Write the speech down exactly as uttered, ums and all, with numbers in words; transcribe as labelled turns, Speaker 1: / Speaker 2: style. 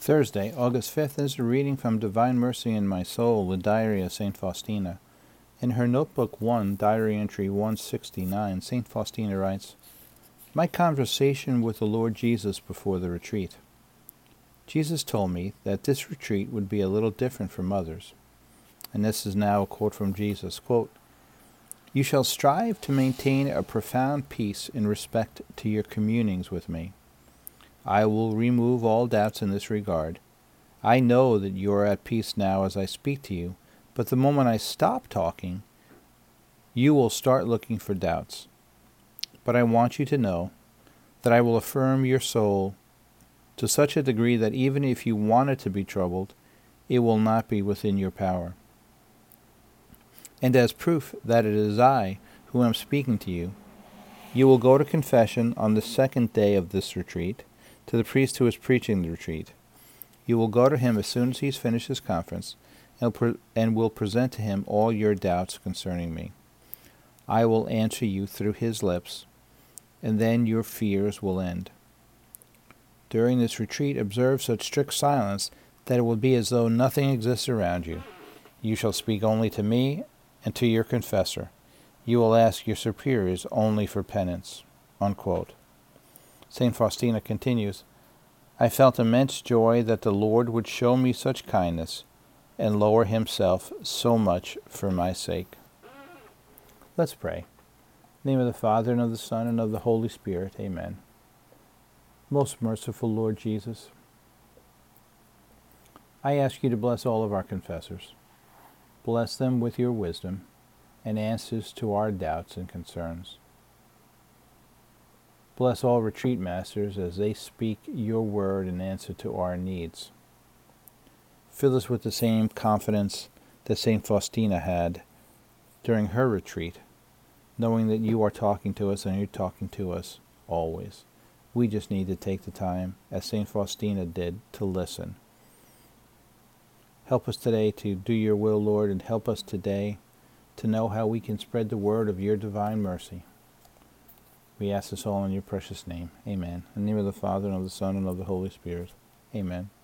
Speaker 1: Thursday, August fifth, is a reading from Divine Mercy in My Soul, the Diary of Saint Faustina. In her Notebook one, Diary Entry one sixty-nine, Saint Faustina writes, "My conversation with the Lord Jesus before the retreat. Jesus told me that this retreat would be a little different from others." And this is now a quote from Jesus, quote, "You shall strive to maintain a profound peace in respect to your communings with me. I will remove all doubts in this regard. I know that you are at peace now as I speak to you, but the moment I stop talking, you will start looking for doubts. But I want you to know that I will affirm your soul to such a degree that even if you want it to be troubled, it will not be within your power. And as proof that it is I who am speaking to you, you will go to confession on the second day of this retreat, to the priest who is preaching the retreat. You will go to him as soon as he has finished his conference, and, pre- and will present to him all your doubts concerning me. I will answer you through his lips, and then your fears will end. During this retreat, observe such strict silence that it will be as though nothing exists around you. You shall speak only to me and to your confessor. You will ask your superiors only for penance." Unquote. Saint Faustina continues, "I felt immense joy that the Lord would show me such kindness and lower himself so much for my sake." Let's pray. In the name of the Father, and of the Son, and of the Holy Spirit. Amen. Most merciful Lord Jesus, I ask you to bless all of our confessors. Bless them with your wisdom and answers to our doubts and concerns. Bless all retreat masters as they speak your word in answer to our needs. Fill us with the same confidence that Saint Faustina had during her retreat, knowing that you are talking to us and you're talking to us always. We just need to take the time, as Saint Faustina did, to listen. Help us today to do your will, Lord, and help us today to know how we can spread the word of your divine mercy. We ask this all in your precious name. Amen. In the name of the Father, and of the Son, and of the Holy Spirit. Amen.